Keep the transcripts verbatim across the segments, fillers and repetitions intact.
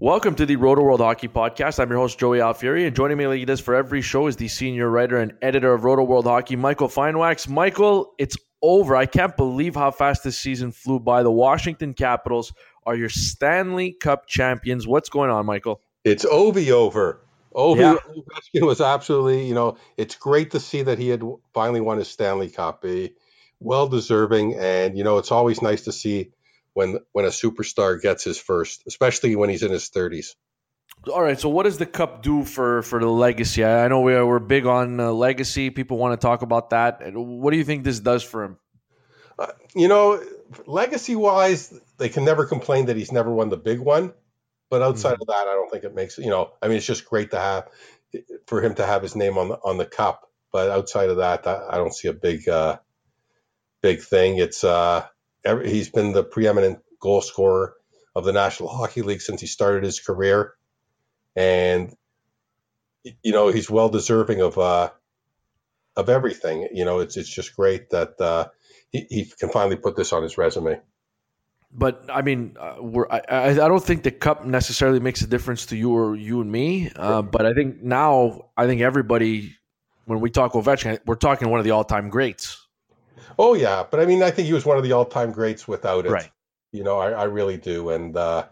Welcome to the Roto World Hockey Podcast. I'm your host, Joey Alfieri, and joining me like he does for every show is the senior writer and editor of Roto World Hockey, Michael Feinwax. Michael, it's over. I can't believe how fast this season flew by. The Washington Capitals are your Stanley Cup champions. What's going on, Michael? It's Ovi over. Ovi Yeah. Ovechkin was absolutely, you know, it's great to see that he had finally won his Stanley Cup. He, well deserving, and, you know, it's always nice to see when when a superstar gets his first, especially when he's in his thirties. All right, so what does the Cup do for, for the legacy? I know we're, we're big on uh, legacy. People want to talk about that. What do you think this does for him? Uh, you know, legacy-wise, they can never complain that he's never won the big one. But outside mm-hmm. of that, I don't think it makes, you know, I mean, it's just great to have, for him to have his name on the, on the cup. But outside of that, I, I don't see a big, uh, big thing. It's, uh, every, he's been the preeminent goal scorer of the National Hockey League since he started his career. And, you know, he's well deserving of, uh, of everything. You know, it's, it's just great that, uh, he, he can finally put this on his resume. But I mean, uh, we're, I, I don't think the Cup necessarily makes a difference to you or you and me. Uh, but I think now, I think everybody, when we talk Ovechkin, we're talking one of the all-time greats. Oh yeah, but I mean, I think he was one of the all-time greats without it. Right. You know, I, I really do, and uh,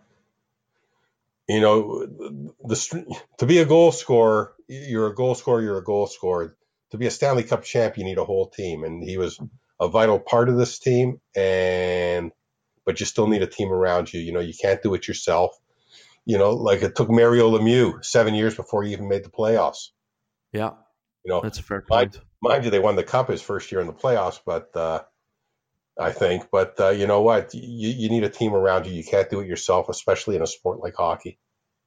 you know, the to be a goal scorer, you're a goal scorer. You're a goal scorer. To be a Stanley Cup champ, you need a whole team, and he was a vital part of this team. And but you still need a team around you. You know, you can't do it yourself. You know, like it took Mario Lemieux seven years before he even made the playoffs. Yeah. You know, that's a fair point. Mind, mind you, they won the Cup his first year in the playoffs, but uh, I think. But uh, you know what? You, you need a team around you. You can't do it yourself, especially in a sport like hockey.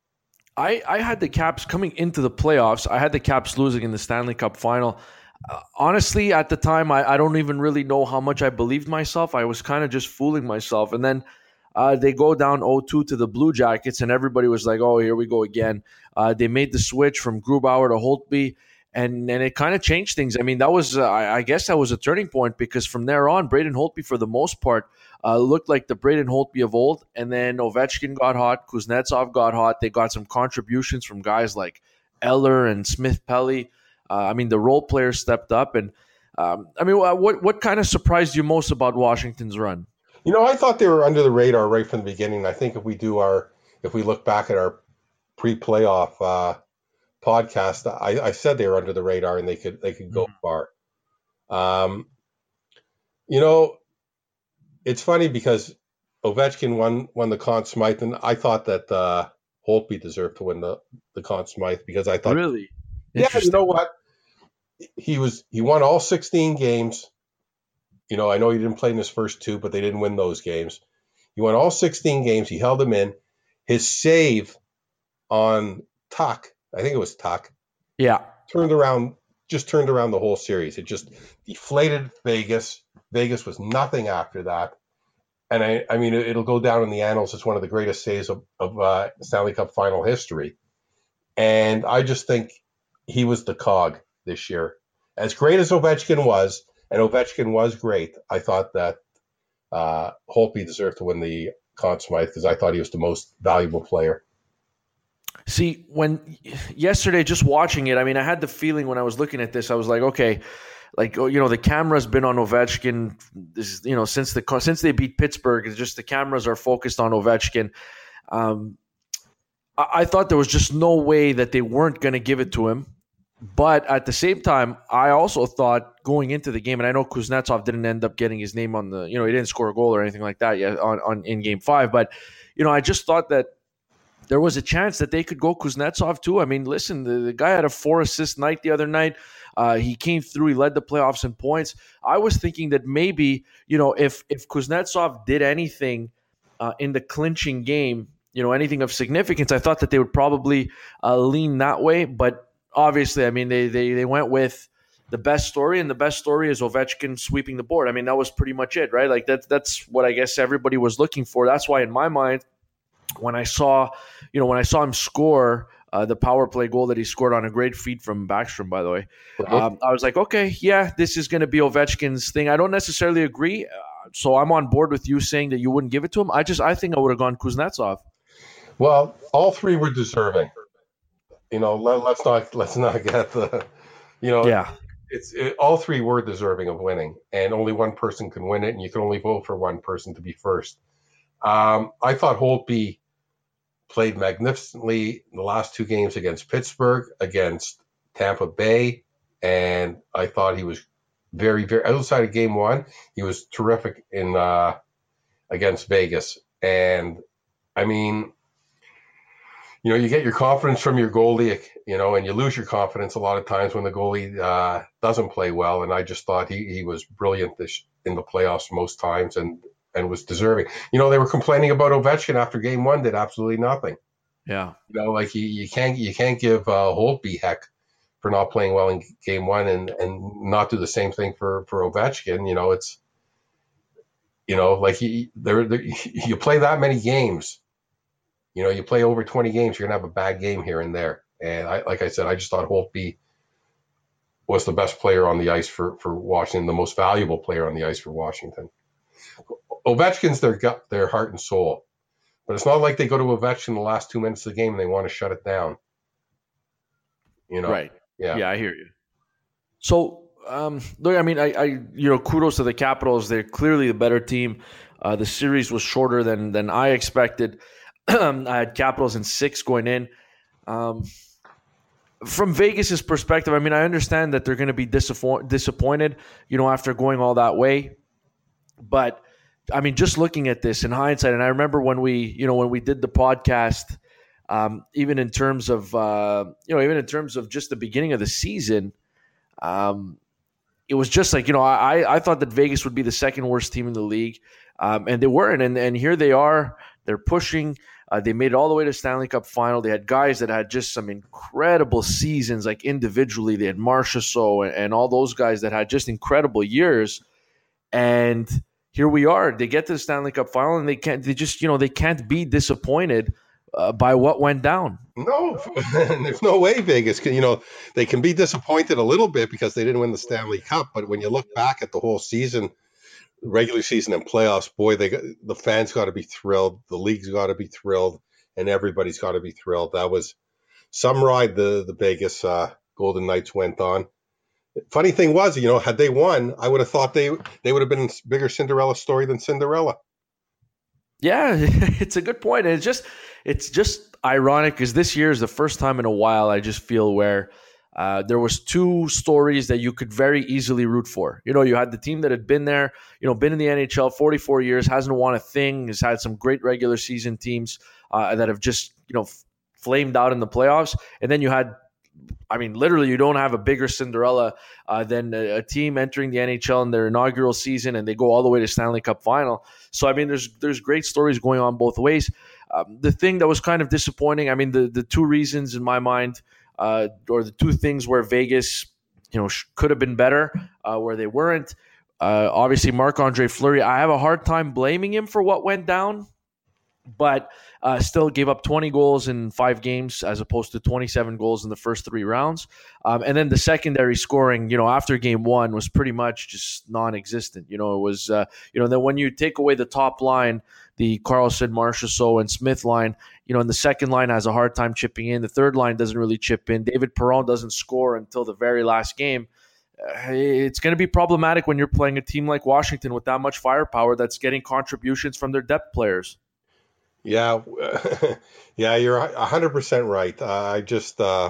I, I had the Caps coming into the playoffs. I had the Caps losing in the Stanley Cup final. Uh, honestly, at the time, I, I don't even really know how much I believed myself. I was kind of just fooling myself. And then uh, they go down oh two to the Blue Jackets, and everybody was like, oh, here we go again. Uh, they made the switch from Grubauer to Holtby. And and it kind of changed things. I mean, that was, uh, I guess that was a turning point, because from there on, Braden Holtby, for the most part, uh, looked like the Braden Holtby of old. And then Ovechkin got hot. Kuznetsov got hot. They got some contributions from guys like Eller and Smith-Pelly. Uh, I mean, the role players stepped up. And, um, I mean, what, what kind of surprised you most about Washington's run? You know, I thought they were under the radar right from the beginning. I think if we do our, if we look back at our pre-playoff uh podcast, I, I said they were under the radar and they could they could go mm-hmm. far. Um, you know, it's funny because Ovechkin won won the Conn Smythe, and I thought that uh, Holtby deserved to win the the Conn Smythe because I thought, really, yeah, you know what, he was he won all sixteen games. You know, I know he didn't play in his first two, but they didn't win those games. He won all sixteen games. He held them in. His save on Tuck, I think it was Tuck. Yeah. Turned around, just turned around the whole series. It just deflated Vegas. Vegas was nothing after that. And I, I mean, it'll go down in the annals as one of the greatest saves of, of uh, Stanley Cup final history. And I just think he was the cog this year. As great as Ovechkin was, and Ovechkin was great, I thought that uh, Holtby deserved to win the Conn Smythe because I thought he was the most valuable player. See, when yesterday, just watching it, I mean, I had the feeling when I was looking at this, I was like, okay, like, you know, the camera's been on Ovechkin, this, you know, since the since they beat Pittsburgh. It's just the cameras are focused on Ovechkin. Um, I, I thought there was just no way that they weren't going to give it to him. But at the same time, I also thought going into the game, and I know Kuznetsov didn't end up getting his name on the, you know, he didn't score a goal or anything like that yet on, on in game five. But, you know, I just thought that there was a chance that they could go Kuznetsov too. I mean, listen, the, the guy had a four-assist night the other night. Uh, he came through. He led the playoffs in points. I was thinking that maybe, you know, if if Kuznetsov did anything uh, in the clinching game, you know, anything of significance, I thought that they would probably uh, lean that way. But obviously, I mean, they they they went with the best story, and the best story is Ovechkin sweeping the board. I mean, that was pretty much it, right? Like that's that's what I guess everybody was looking for. That's why, in my mind, when I saw, you know, when I saw him score uh, the power play goal that he scored on a great feed from Backstrom, by the way, um, I was like, okay, yeah, this is going to be Ovechkin's thing. I don't necessarily agree, uh, so I'm on board with you saying that you wouldn't give it to him. I just, I think I would have gone Kuznetsov. Well, all three were deserving. You know, let, let's not let's not get the, you know, Yeah. it's it, all three were deserving of winning, and only one person can win it, and you can only vote for one person to be first. Um, I thought Holtby played magnificently in the last two games against Pittsburgh, against Tampa Bay, and I thought he was very, very outside of game one. He was terrific in uh, against Vegas, and I mean, you know, you get your confidence from your goalie, you know, and you lose your confidence a lot of times when the goalie uh, doesn't play well. And I just thought he, he was brilliant this in the playoffs most times, and and was deserving. You know, they were complaining about Ovechkin after game one, did absolutely nothing. Yeah. You know, like you, you can't you can't give uh, Holtby heck for not playing well in game one, and and not do the same thing for for Ovechkin. You know, it's you know like you there you play that many games. You know, you play over twenty games, you're gonna have a bad game here and there. And I, like I said, I just thought Holtby was the best player on the ice for for Washington, the most valuable player on the ice for Washington. Ovechkin's their gut, their heart and soul. But it's not like they go to Ovechkin the last two minutes of the game and they want to shut it down. You know, Right. yeah, Yeah, I hear you. So, um, look, I mean, I, I, you know, kudos to the Capitals. They're clearly the better team. Uh, the series was shorter than than I expected. I had Capitals in six going in. Um, from Vegas's perspective, I mean, I understand that they're going to be disappoint- disappointed, you know, after going all that way. But I mean, just looking at this in hindsight, and I remember when we, you know, when we did the podcast, um, even in terms of, uh, you know, even in terms of just the beginning of the season, um, it was just like, you know, I, I thought that Vegas would be the second worst team in the league, um, and they weren't. And, and here they are. They're pushing. Uh, they made it all the way to Stanley Cup final. They had guys that had just some incredible seasons, like individually. They had Marchessault and, and all those guys that had just incredible years. And here we are. They get to the Stanley Cup final, and they can't. They just, you know, they can't be disappointed uh, by what went down. no, there's no way Vegas can. You know, they can be disappointed a little bit because they didn't win the Stanley Cup. But when you look back at the whole season, regular season and playoffs, boy, they got, the fans got to be thrilled, the league's got to be thrilled, and everybody's got to be thrilled. That was some ride the the Vegas uh, Golden Knights went on. Funny thing was, you know, had they won, I would have thought they they would have been a bigger Cinderella story than Cinderella. Yeah, it's a good point. And it's just it's just ironic because this year is the first time in a while I just feel where uh, there was two stories that you could very easily root for. You know, you had the team that had been there, you know, been in the N H L forty-four years, hasn't won a thing, has had some great regular season teams uh, that have just, you know, f- flamed out in the playoffs. And then you had, I mean, literally, you don't have a bigger Cinderella uh, than a, a team entering the N H L in their inaugural season, and they go all the way to Stanley Cup final. So, I mean, there's there's great stories going on both ways. Um, the thing that was kind of disappointing, I mean, the the two reasons in my mind, uh, or the two things where Vegas, you know, sh- could have been better, uh, where they weren't. Uh, obviously, Marc-Andre Fleury, I have a hard time blaming him for what went down, but uh, still gave up twenty goals in five games as opposed to twenty-seven goals in the first three rounds. Um, and then the secondary scoring, you know, after game one was pretty much just non-existent. You know, it was, uh, you know, then when you take away the top line, the Karlsson, Marchessault, and Smith line, you know, and the second line has a hard time chipping in. The third line doesn't really chip in. David Perron doesn't score until the very last game. Uh, it's going to be problematic when you're playing a team like Washington with that much firepower that's getting contributions from their depth players. Yeah, yeah, you're one hundred percent right. Uh, I just, uh,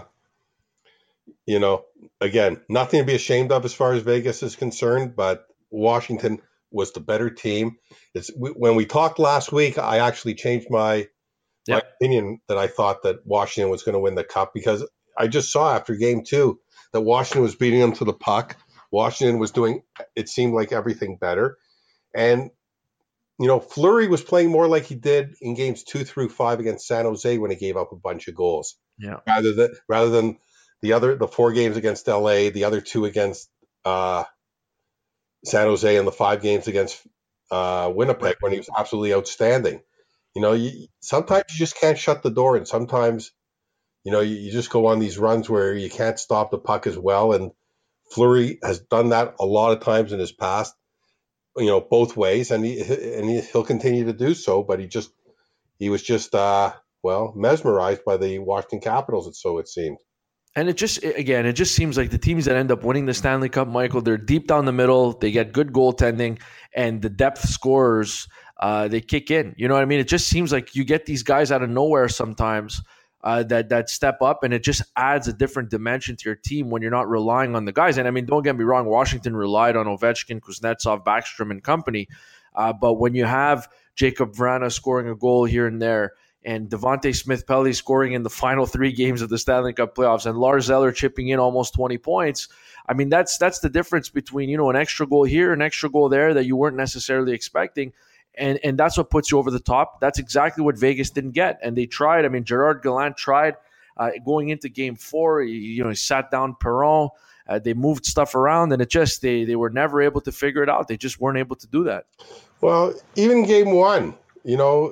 you know, again, nothing to be ashamed of as far as Vegas is concerned, but Washington was the better team. It's when we talked last week, I actually changed my my Yep. opinion that I thought that Washington was going to win the cup because I just saw after game two that Washington was beating them to the puck. Washington was doing, it seemed like everything better. And you know, Fleury was playing more like he did in games two through five against San Jose when he gave up a bunch of goals. Yeah. Rather than rather than the other the four games against L A, the other two against uh, San Jose, and the five games against uh, Winnipeg when he was absolutely outstanding. You know, you, sometimes you just can't shut the door, and sometimes you know you, you just go on these runs where you can't stop the puck as well. And Fleury has done that a lot of times in his past. You know, both ways, and he and he, he'll continue to do so. But he just he was just uh, well, mesmerized by the Washington Capitals, so it seemed. And it just, again, it just seems like the teams that end up winning the Stanley Cup, Michael, they're deep down the middle. They get good goaltending, and the depth scorers, uh, they kick in. You know what I mean? It just seems like you get these guys out of nowhere sometimes uh, that that step up, and it just adds a different dimension to your team when you're not relying on the guys. And I mean, don't get me wrong, Washington relied on Ovechkin, Kuznetsov, Backstrom, and company. Uh, but when you have Jacob Vrana scoring a goal here and there, and Devontae Smith-Pelly scoring in the final three games of the Stanley Cup playoffs, and Lars Eller chipping in almost twenty points. I mean, that's that's the difference between, you know, an extra goal here, an extra goal there that you weren't necessarily expecting, and and that's what puts you over the top. That's exactly what Vegas didn't get, and they tried. I mean, Gerard Gallant tried uh, going into Game Four. He, you know, he sat down Perron. Uh, they moved stuff around, and it just they they were never able to figure it out. They just weren't able to do that. Well, even Game One, you know.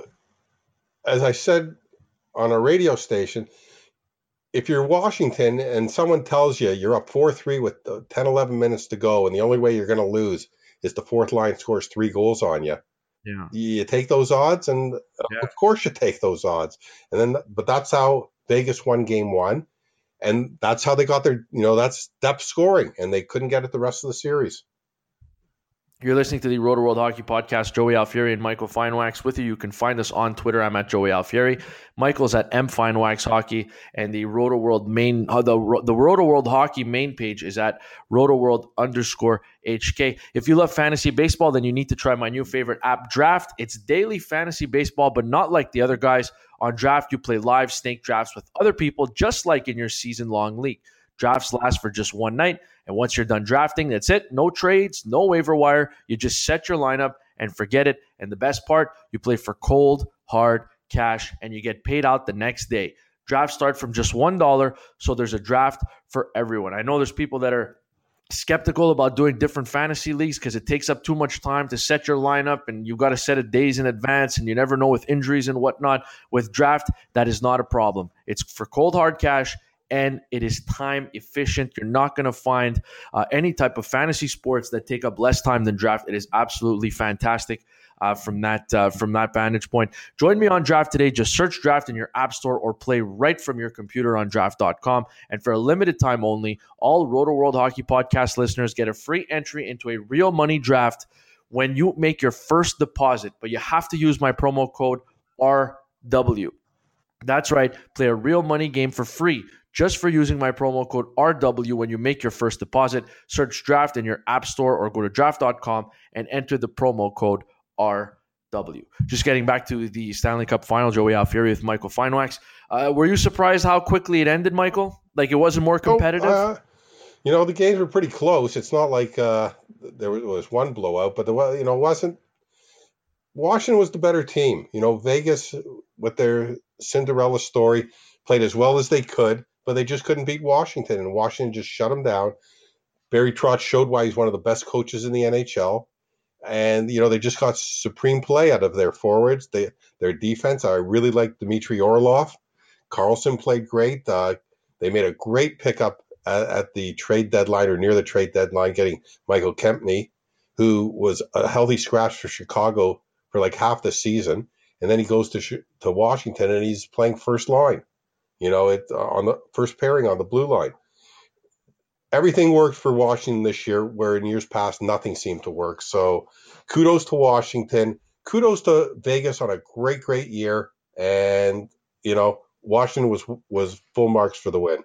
As I said on a radio station, if you're Washington and someone tells you you're up four three with ten, eleven minutes to go, and the only way you're going to lose is the fourth line scores three goals on you, yeah, you take those odds, and yeah. of course you take those odds. And then, but that's how Vegas won Game One, and that's how they got their, you know, that's depth scoring, and they couldn't get it the rest of the series. You're listening to the Roto World Hockey Podcast. Joey Alfieri and Michael Feinwax with you. You can find us on Twitter. I'm at Joey Alfieri. Michael's at M Feinwax Hockey, and the Roto World main uh, the the Roto World Hockey main page is at Roto World underscore H K. If you love fantasy baseball, then you need to try my new favorite app, Draft. It's daily fantasy baseball, but not like the other guys. On Draft, you play live snake drafts with other people, just like in your season-long league. Drafts last for just one night, and once you're done drafting, that's it. No trades, no waiver wire. You just set your lineup and forget it. And the best part, you play for cold, hard cash, and you get paid out the next day. Drafts start from just one dollar, so there's a draft for everyone. I know there's people that are skeptical about doing different fantasy leagues because it takes up too much time to set your lineup, and you've got to set it days in advance, and you never know with injuries and whatnot. With Draft, that is not a problem. It's for cold, hard cash, and it is time efficient. You're not going to find uh, any type of fantasy sports that take up less time than Draft. It is absolutely fantastic uh, from that uh, from that vantage point. Join me on Draft today. Just search Draft in your app store or play right from your computer on draft dot com. And for a limited time only, all Roto World Hockey Podcast listeners get a free entry into a real money draft when you make your first deposit. But you have to use my promo code R W. That's right. Play a real money game for free just for using my promo code R W when you make your first deposit. Search Draft in your app store or go to draft dot com and enter the promo code R W. Just getting back to the Stanley Cup final, Joey Alfieri with Michael Feinwax. Uh, were you surprised how quickly it ended, Michael? Like it wasn't more competitive? Oh, uh, you know, the games were pretty close. It's not like uh, there was one blowout, but there, you know, wasn't. Washington was the better team. You know, Vegas, with their Cinderella story, played as well as they could, but they just couldn't beat Washington, and Washington just shut them down. Barry Trotz showed why he's one of the best coaches in the N H L, and you know they just got supreme play out of their forwards. They, their defense, I really like Dmitry Orlov. Carlson played great. Uh, they made a great pickup at, at the trade deadline or near the trade deadline, getting Michael Kempny, who was a healthy scratch for Chicago for like half the season, and then he goes to to Washington and he's playing first line. You know, it uh, on the first pairing on the blue line. Everything worked for Washington this year, where in years past nothing seemed to work. So, kudos to Washington. Kudos to Vegas on a great, great year. And you know, Washington was was full marks for the win.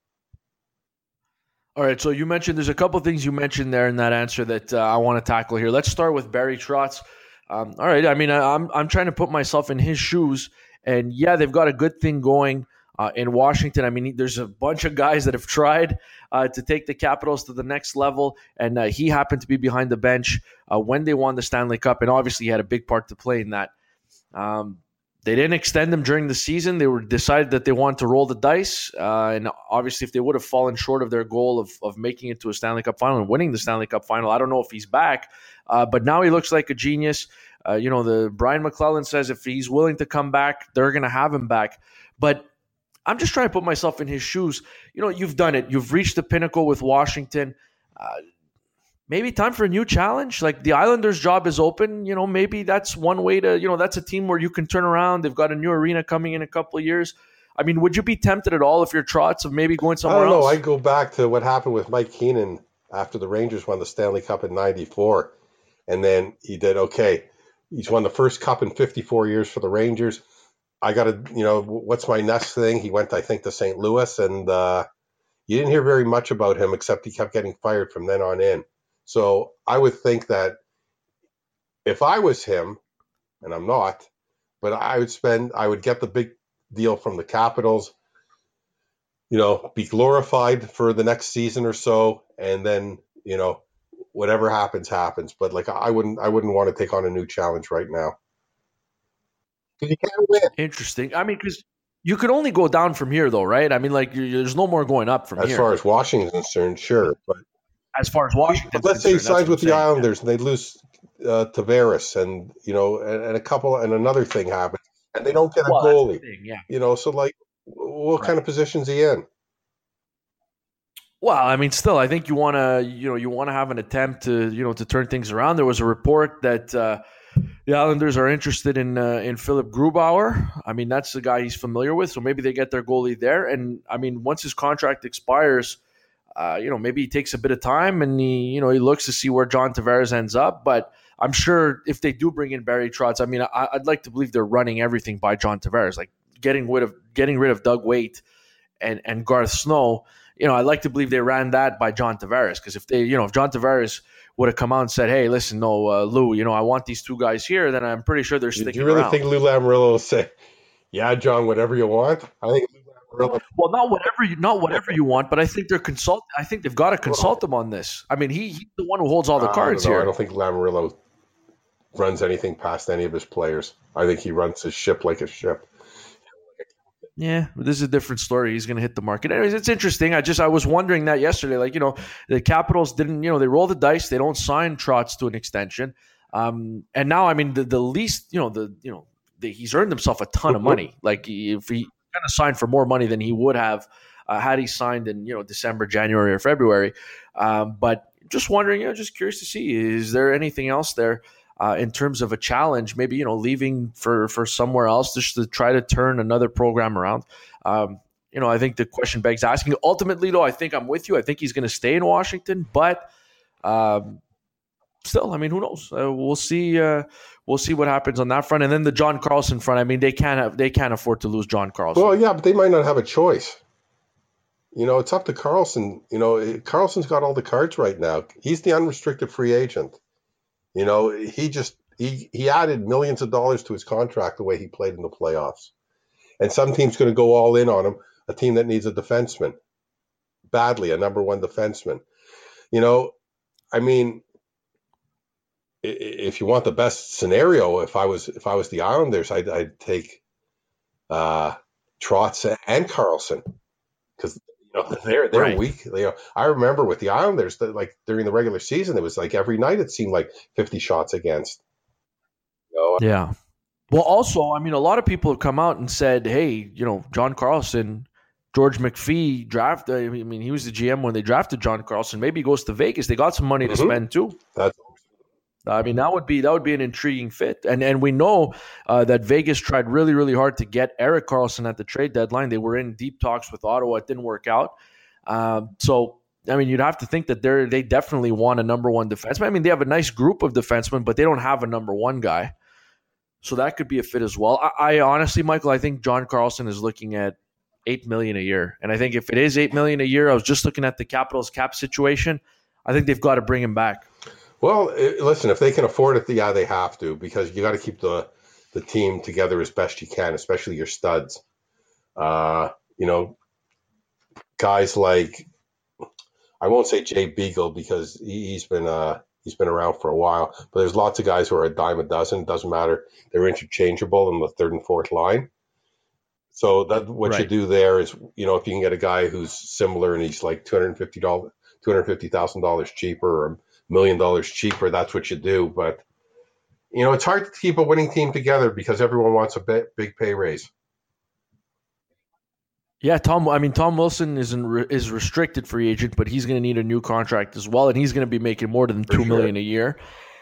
All right, so you mentioned there's a couple of things you mentioned there in that answer that uh, I want to tackle here. Let's start with Barry Trotz. Um, all right, I mean, I, I'm I'm trying to put myself in his shoes, and yeah, they've got a good thing going uh, in Washington. I mean, there's a bunch of guys that have tried uh, to take the Capitals to the next level, and uh, he happened to be behind the bench uh, when they won the Stanley Cup, and obviously he had a big part to play in that. Um, They didn't extend him during the season. They were decided that they wanted to roll the dice. Uh, and obviously, if they would have fallen short of their goal of, of making it to a Stanley Cup final and winning the Stanley Cup final, I don't know if he's back. Uh, but now he looks like a genius. Uh, you know, the Brian McClellan says if he's willing to come back, they're going to have him back. But I'm just trying to put myself in his shoes. You know, you've done it. You've reached the pinnacle with Washington. Uh, maybe time for a new challenge. Like the Islanders' job is open. You know, maybe that's one way to, you know, that's a team where you can turn around. They've got a new arena coming in a couple of years. I mean, would you be tempted at all if you're Trotz of maybe going I somewhere don't know. else? I go back to what happened with Mike Keenan after the Rangers won the Stanley Cup in ninety-four. And then he did, okay, he's won the first cup in fifty-four years for the Rangers. I got to, you know, what's my next thing? He went, I think, to Saint Louis, and uh, you didn't hear very much about him except he kept getting fired from then on in. So I would think that if I was him, and I'm not, but I would spend, I would get the big deal from the Capitals, you know, be glorified for the next season or so, and then, you know, whatever happens, happens. But like, I wouldn't, I wouldn't want to take on a new challenge right now because you can't win. Interesting. I mean, because you could only go down from here, though, right? I mean, like, you, there's no more going up from As here. far as Washington's concerned, sure, but As far as Washington, but let's say he signs with the Islanders and they lose uh, Tavares, and you know, and, and a couple, and another thing happens, and they don't get a well, that's goalie. the thing, yeah. You know, so like, what Right. kind of position's he in? Well, I mean, still, I think you want to, you know, you want to have an attempt to, you know, to turn things around. There was a report that uh, the Islanders are interested in uh, in Philip Grubauer. I mean, that's the guy he's familiar with, so maybe they get their goalie there. And I mean, once his contract expires, uh, you know, maybe he takes a bit of time and he, you know, he looks to see where John Tavares ends up. But I'm sure if they do bring in Barry Trotz, I mean, I, I'd like to believe they're running everything by John Tavares, like getting rid of getting rid of Doug Weight and and Garth Snow. You know, I'd like to believe they ran that by John Tavares, because if they, you know, if John Tavares would have come out and said, "Hey, listen, no, uh, Lou, you know, I want these two guys here," then I'm pretty sure they're Do sticking you really around. think Lou Lamoriello will say, "Yeah, John, whatever you want"? I think Lou Lamoriello. Well, not whatever you, not whatever you want, but I think they're consult. I think they've got to consult him on this. I mean, he, he's the one who holds all the cards I don't know. here. I don't think Lamoriello runs anything past any of his players. I think he runs his ship like a ship. Yeah, but this is a different story. He's going to hit the market. Anyways, it's interesting. I just I was wondering that yesterday. Like, you know, the Capitals didn't, you know, they roll the dice. They don't sign Trotz to an extension. Um, and now, I mean, the, the least, you know, the you know, the, he's earned himself a ton of money. Like, if he kind of signed for more money than he would have uh, had he signed in, you know, December, January, or February. Um, but just wondering, you know, just curious to see, is there anything else there? Uh, in terms of a challenge, maybe, you know, leaving for, for somewhere else just to try to turn another program around. Um, you know, I think the question begs asking. Ultimately, though, I think I'm with you. I think he's going to stay in Washington, but um, still, I mean, who knows? Uh, we'll see. Uh, we'll see what happens on that front, and then the John Carlson front. I mean, they can't have, they can't afford to lose John Carlson. Well, yeah, but they might not have a choice. You know, it's up to Carlson. You know, Carlson's got all the cards right now. He's the unrestricted free agent. You know, he just he, he added millions of dollars to his contract the way he played in the playoffs. And some team's going to go all in on him, a team that needs a defenseman badly, a number one defenseman. You know, I mean, if you want the best scenario, if I was if I was the Islanders, I'd, I'd take uh, Trotz and Carlson, because you know, they're they're Right. weak. You know, I remember with the Islanders that like during the regular season, it was like every night it seemed like fifty shots against. You know? Yeah. Well, also, I mean, a lot of people have come out and said, "Hey, you know, John Carlson, George McPhee draft. I mean, he was the G M when they drafted John Carlson. Maybe he goes to Vegas. They got some money to Mhm. spend too." That's I mean, that would be that would be an intriguing fit, and and we know uh, that Vegas tried really really hard to get Erik Karlsson at the trade deadline. They were in deep talks with Ottawa. It didn't work out. Um, so I mean, you'd have to think that they they definitely want a number one defenseman. I mean, they have a nice group of defensemen, but they don't have a number one guy. So that could be a fit as well. I, I honestly, Michael, I think John Carlson is looking at eight million a year, and I think if it is eight million a year, I was just looking at the Capitals cap situation. I think they've got to bring him back. Well, it, listen, if they can afford it, yeah, they have to, because you got to keep the the team together as best you can, especially your studs. Uh, you know, guys like, I won't say Jay Beagle because he, he's been uh, he's been around for a while, but there's lots of guys who are a dime a dozen. Doesn't matter; they're interchangeable in the third and fourth line. So that what you Right. do there is, you know, if you can get a guy who's similar and he's like two hundred fifty dollars, two hundred fifty thousand dollars cheaper, or a million dollars cheaper, that's what you do. But you know, it's hard to keep a winning team together because everyone wants a big, big pay raise. Yeah, Tom. I mean, Tom Wilson isn't re- is restricted free agent, but he's going to need a new contract as well, and he's going to be making more than for two sure. million a year.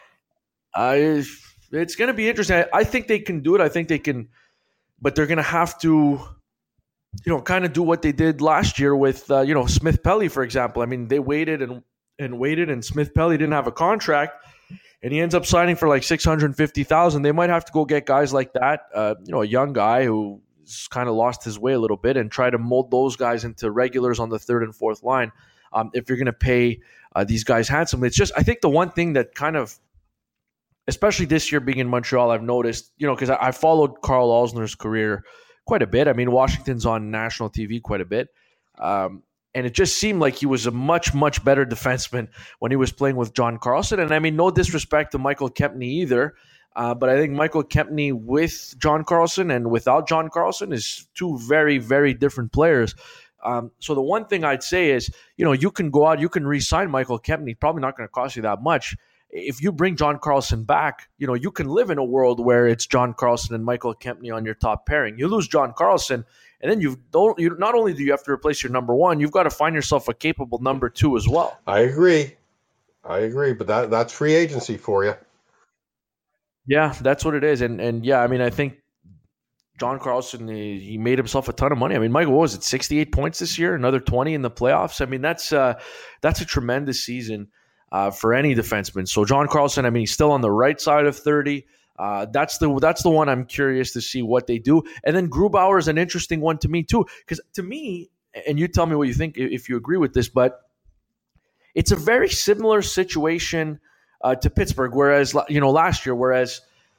I it's going to be interesting. I, I think they can do it. I think they can, but they're going to have to, you know, kind of do what they did last year with, uh, you know, Smith Pelly, for example. I mean, they waited and and waited, and Smith Pelly didn't have a contract, and he ends up signing for like six hundred fifty thousand. They might have to go get guys like that, uh, you know, a young guy who kind of lost his way a little bit, and try to mold those guys into regulars on the third and fourth line. Um, if you're going to pay uh, these guys handsomely, it's just I think the one thing that kind of, especially this year being in Montreal, I've noticed, you know, because I, I followed Carl Alsner's career quite a bit. I mean, Washington's on national T V quite a bit. Um, and it just seemed like he was a much, much better defenseman when he was playing with John Carlson. And I mean, no disrespect to Michael Kempny either. Uh, but I think Michael Kempny with John Carlson and without John Carlson is two very, very different players. Um, so the one thing I'd say is, you know, you can go out, you can re-sign Michael Kempny, probably not going to cost you that much. If you bring John Carlson back, you know, you can live in a world where it's John Carlson and Michael Kempny on your top pairing. You lose John Carlson, and then you don't. You not only do you have to replace your number one, you've got to find yourself a capable number two as well. I agree. I agree, but that that's free agency for you. Yeah, that's what it is, and and yeah, I mean, I think John Carlson, he, he made himself a ton of money. I mean, Michael, what was it, sixty-eight points this year, another twenty in the playoffs? I mean, that's uh, that's a tremendous season uh, for any defenseman. So John Carlson, I mean, he's still on the right side of thirty. Uh, that's the that's the one I'm curious to see what they do. And then Grubauer is an interesting one to me too, because to me, and you tell me what you think if you agree with this, but it's a very similar situation uh, to Pittsburgh. Whereas you know last year, whereas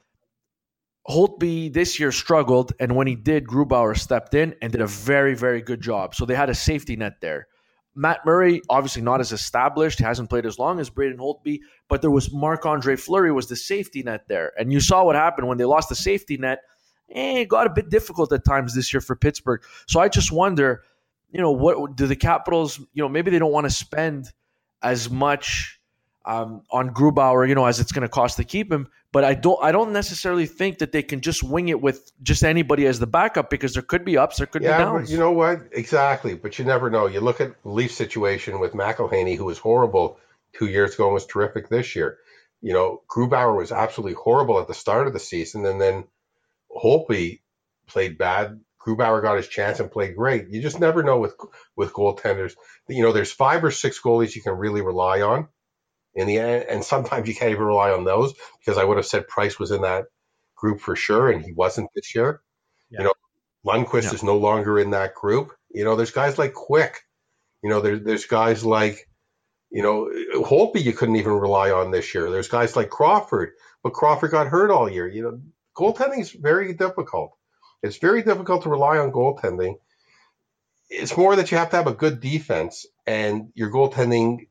Holtby this year struggled, and when he did, Grubauer stepped in and did a very, very good job. So they had a safety net there. Matt Murray, obviously not as established, hasn't played as long as Braden Holtby, but there was Marc-Andre Fleury was the safety net there. And you saw what happened when they lost the safety net. Eh, it got a bit difficult at times this year for Pittsburgh. So I just wonder, you know, what do the Capitals, you know, maybe they don't want to spend as much um, on Grubauer, you know, as it's going to cost to keep him. But I don't, I don't necessarily think that they can just wing it with just anybody as the backup, because there could be ups, there could Yeah, be but downs. you know what? Exactly. But you never know. You look at the Leaf situation with McElhaney, who was horrible two years ago and was terrific this year. You know, Grubauer was absolutely horrible at the start of the season, and then Holtby played bad. Grubauer got his chance and played great. You just never know with with goaltenders. You know, there's five or six goalies you can really rely on in the end, and sometimes you can't even rely on those, because I would have said Price was in that group for sure, and he wasn't this year. Yeah. You know, Lundqvist Yeah. is no longer in that group. You know, there's guys like Quick. You know, there's there's guys like, you know, Holtby you couldn't even rely on this year. There's guys like Crawford, but Crawford got hurt all year. You know, goaltending is very difficult. It's very difficult to rely on goaltending. It's more that you have to have a good defense, and your goaltending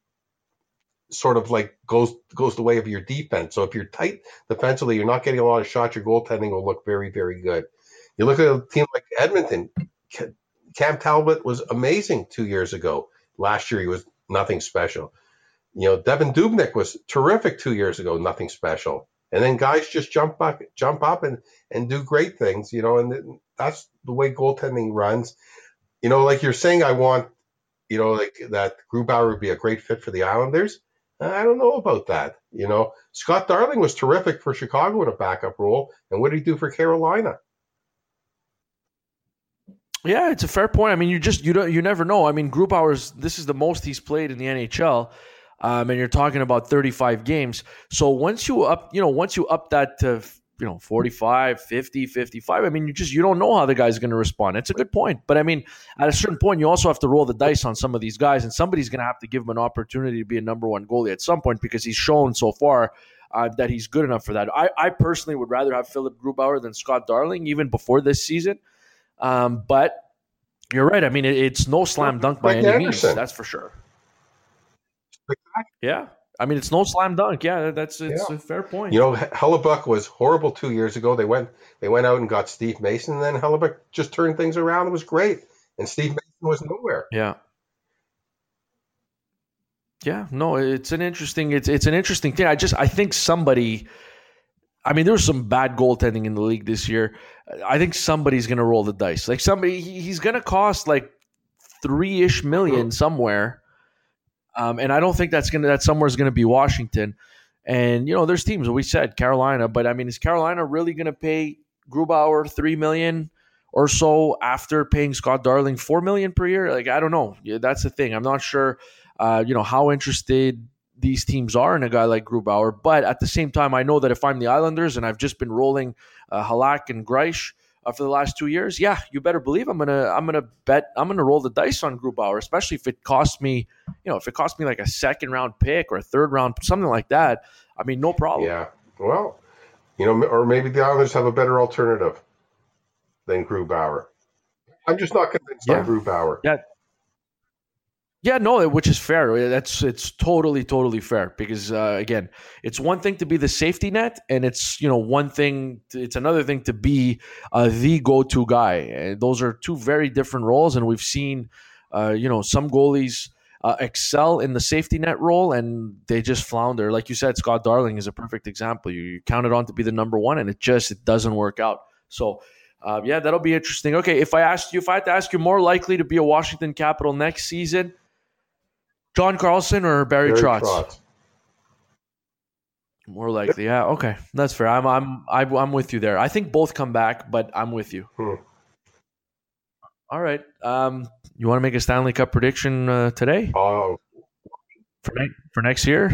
sort of like goes goes the way of your defense. So if you're tight defensively, you're not getting a lot of shots, your goaltending will look very, very good. You look at a team like Edmonton, Cam Talbot was amazing two years ago. Last year, he was nothing special. You know, Devin Dubnyk was terrific two years ago, nothing special. And then guys just jump up, jump up and, and do great things, you know, and that's the way goaltending runs. You know, like you're saying, I want, you know, like that Grubauer would be a great fit for the Islanders. I don't know about that. You know, Scott Darling was terrific for Chicago in a backup role. And what did he do for Carolina? Yeah, it's a fair point. I mean, you just you don't you never know. I mean, Grubauer's this is the most he's played in the N H L, um, and you're talking about thirty-five games. So once you up, you know, once you up that to you know forty-five, fifty, fifty-five, I mean, you just you don't know how the guy's going to respond. It's a good point, but I mean, at a certain point, you also have to roll the dice on some of these guys, and somebody's going to have to give him an opportunity to be a number one goalie at some point, because he's shown so far uh, that he's good enough for that. I, I personally would rather have Philip Grubauer than Scott Darling, even before this season. Um, but you're right. I mean, it, it's no slam dunk by Mike any Anderson. means. That's for sure. Yeah. I mean, it's no slam dunk. Yeah, that's it's Yeah. a fair point. You know, Hellebuck was horrible two years ago. They went they went out and got Steve Mason, and then Hellebuck just turned things around. It was great. And Steve Mason was nowhere. Yeah. Yeah. No, it's an interesting. It's it's an interesting thing. I just I think somebody. I mean, there's some bad goaltending in the league this year. I think somebody's going to roll the dice. Like somebody, he, he's going to cost like three-ish million somewhere. Um, and I don't think that's going to, that somewhere's going to be Washington. And, you know, there's teams, we said Carolina, but I mean, is Carolina really going to pay Grubauer three million or so after paying Scott Darling four million per year? Like, I don't know. Yeah, that's the thing. I'm not sure, uh, you know, how interested these teams are in a guy like Grubauer. But at the same time, I know that if I'm the Islanders and I've just been rolling uh, Halak and Greisch uh, for the last two years, yeah, you better believe I'm gonna I'm gonna bet I'm gonna roll the dice on Grubauer, especially if it costs me, you know, if it costs me like a second round pick or a third round, something like that. I mean, no problem. Yeah. Well, you know, or maybe the Islanders have a better alternative than Grubauer. I'm just not convinced Yeah. on Grubauer. Yeah. Yeah, no, which is fair. That's it's totally, totally fair because uh, again, it's one thing to be the safety net, and it's you know one thing. To, it's another thing to be uh, the go-to guy. And those are two very different roles, and we've seen uh, you know some goalies uh, excel in the safety net role, and they just flounder. Like you said, Scott Darling is a perfect example. You, you count it on to be the number one, and it just it doesn't work out. So. Uh, yeah, that'll be interesting. Okay, if I asked you, if I had to ask you, more likely to be a Washington Capital next season, John Carlson or Barry, Barry Trotz? Trotz. More likely, yeah. Okay, that's fair. I'm, I'm, I'm, I'm with you there. I think both come back, but I'm with you. Hmm. All right. Um, you want to make a Stanley Cup prediction uh, today Oh, for ne- for next year?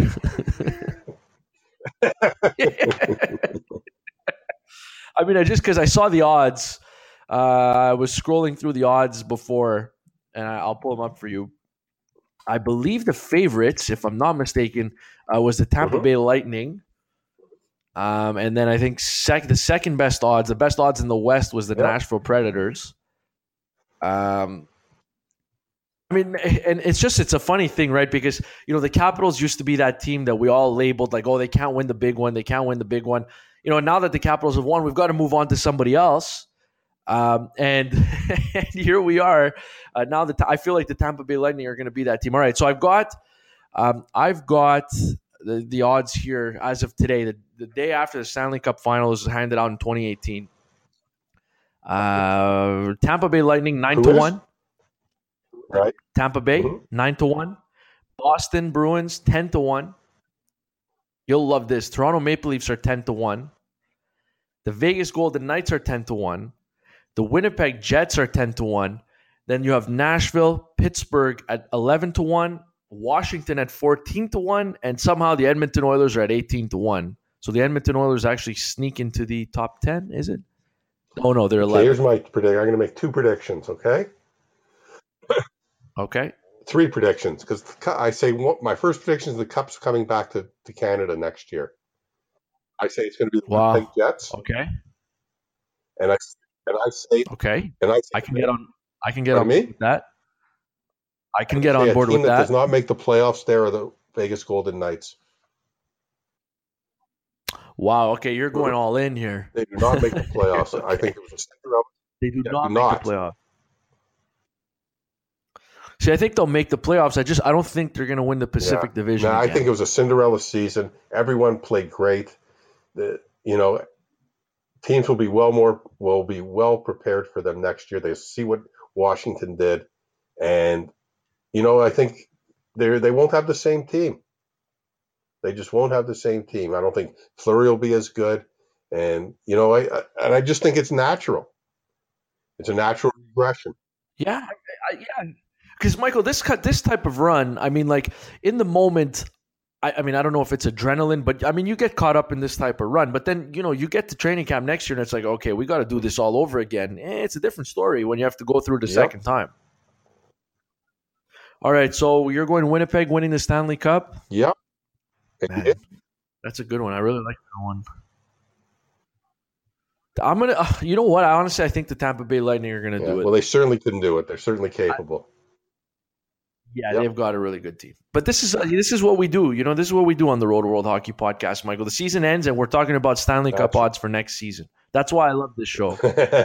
I mean, I just because I saw the odds, uh, I was scrolling through the odds before, and I, I'll pull them up for you. I believe the favorites, if I'm not mistaken, uh, was the Tampa Mhm. Bay Lightning. Um, and then I think sec- the second best odds, the best odds in the West was the Yep. Nashville Predators. Um, I mean, and it's just, it's a funny thing, right? Because, you know, the Capitals used to be that team that we all labeled like, oh, they can't win the big one. They can't win the big one. You know, now that the Capitals have won, we've got to move on to somebody else. Um, and, and here we are. Uh, now that I feel like the Tampa Bay Lightning are going to be that team. All right, so I've got, um, I've got the, the odds here as of today. The, the day after the Stanley Cup Final was handed out in twenty eighteen. Uh, Tampa Bay Lightning nine Who to is? one. Right. Tampa Bay Mhm. nine to one. Boston Bruins ten to one. You'll love this. Toronto Maple Leafs are ten to one. The Vegas Golden Knights are ten to one. The Winnipeg Jets are ten to one. Then you have Nashville, Pittsburgh at eleven to one, Washington at fourteen to one, and somehow the Edmonton Oilers are at eighteen to one. So the Edmonton Oilers actually sneak into the top ten, is it? Oh, no, they're Okay, eleven. here's my prediction. I'm going to make two predictions, okay? Okay. Three predictions, because I say one, my first prediction is the Cup's coming back to, to Canada next year. I say it's going to be the Wow. Winnipeg Jets, Okay. and I and I say Okay. and I say, I can get on I can get Pardon on me? board with that. I can get say on a board team with that that. does not make the playoffs. There are the Vegas Golden Knights. Wow. Okay, you're going all in here. They do not make the playoffs. I think it was a Cinderella. They do Yeah, not do make not. the playoffs. See, I think they'll make the playoffs. I just I don't think they're going to win the Pacific Yeah. Division. No, I again. think it was a Cinderella season. Everyone played great. The, you know, teams will be well more will be well prepared for them next year. They see what Washington did, and you know, I think they they won't have the same team. They just won't have the same team. I don't think Fleury will be as good, and you know, I, I and I just think it's natural. It's a natural regression. Yeah, I, I, yeah. Because Michael, this cut this type of run, I mean, like in the moment, I, I mean, I don't know if it's adrenaline, but I mean, you get caught up in this type of run. But then, you know, you get to training camp next year, and it's like, okay, we got to do this all over again. Eh, it's a different story when you have to go through the Yep. second time. All right, so you're going Winnipeg winning the Stanley Cup. Yep. Man, that's a good one. I really like that one. I'm gonna. Uh, you know what? I honestly, I think the Tampa Bay Lightning are gonna Yeah, do it. well, they certainly couldn't do it. They're certainly capable. Yeah, Yep. they've got a really good team. But this is uh, this is what we do. You know, this is what we do on the Road to World Hockey Podcast, Michael. The season ends, and we're talking about Stanley Cup That's- odds for next season. That's why I love this show.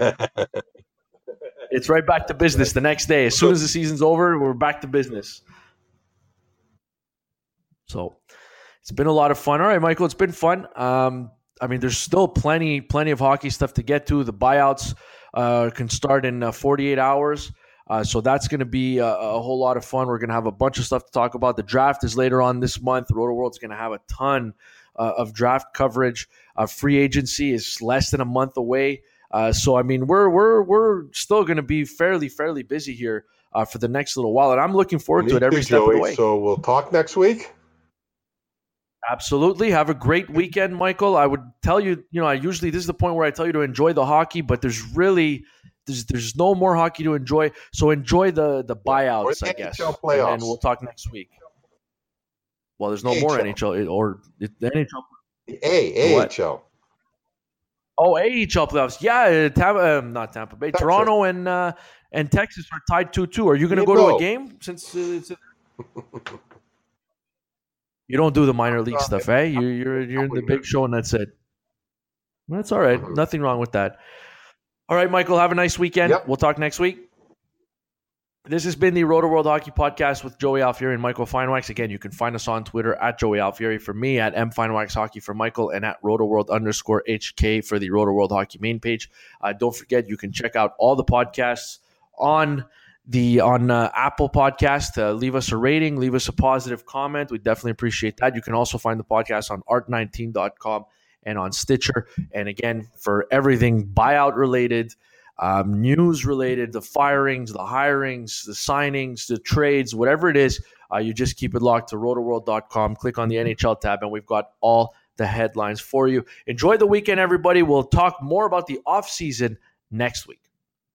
It's right back to business the next day. As soon as the season's over, we're back to business. So it's been a lot of fun. All right, Michael, it's been fun. Um, I mean, there's still plenty, plenty of hockey stuff to get to. The buyouts uh, can start in uh, forty-eight hours. Uh, so that's going to be a, a whole lot of fun. We're going to have a bunch of stuff to talk about. The draft is later on this month. Roto World's going to have a ton uh, of draft coverage. Uh, free agency is less than a month away. Uh, so I mean, we're we're we're still going to be fairly fairly busy here uh, for the next little while, and I'm looking forward Me to it every too, step Joey. of the way. So we'll talk next week. Absolutely. Have a great weekend, Michael. I would tell you, you know, I usually this is the point where I tell you to enjoy the hockey, but there's really there's there's no more hockey to enjoy. So enjoy the the buyouts, the I guess. N H L playoffs. And we'll talk next week. Well, there's no A H L. more N H L or the N H L. The A, AHL. Oh, A H L playoffs. Yeah, Tampa, um, not Tampa Bay. Texas. Toronto and uh, and Texas are tied two two. Are you going to go No. to a game since uh, it's a... You don't do the minor league stuff, eh? You, you're you're in the big show and that's it. That's all right. Mhm. Nothing wrong with that. All right, Michael, have a nice weekend. Yep. We'll talk next week. This has been the Roto World Hockey Podcast with Joey Alfieri and Michael Feinwax. Again, you can find us on Twitter at Joey Alfieri for me, at M Feinwax Hockey for Michael, and at Roto World underscore H K for the Roto World Hockey main page. Uh, don't forget, you can check out all the podcasts on the on uh, Apple Podcast. Uh, leave us a rating, leave us a positive comment. We definitely appreciate that. You can also find the podcast on art nineteen dot com and on Stitcher. And again, for everything buyout related, um, news related, the firings, the hirings, the signings, the trades, whatever it is, uh, you just keep it locked to roto world dot com. Click on the N H L tab, and we've got all the headlines for you. Enjoy the weekend, everybody. We'll talk more about the offseason next week.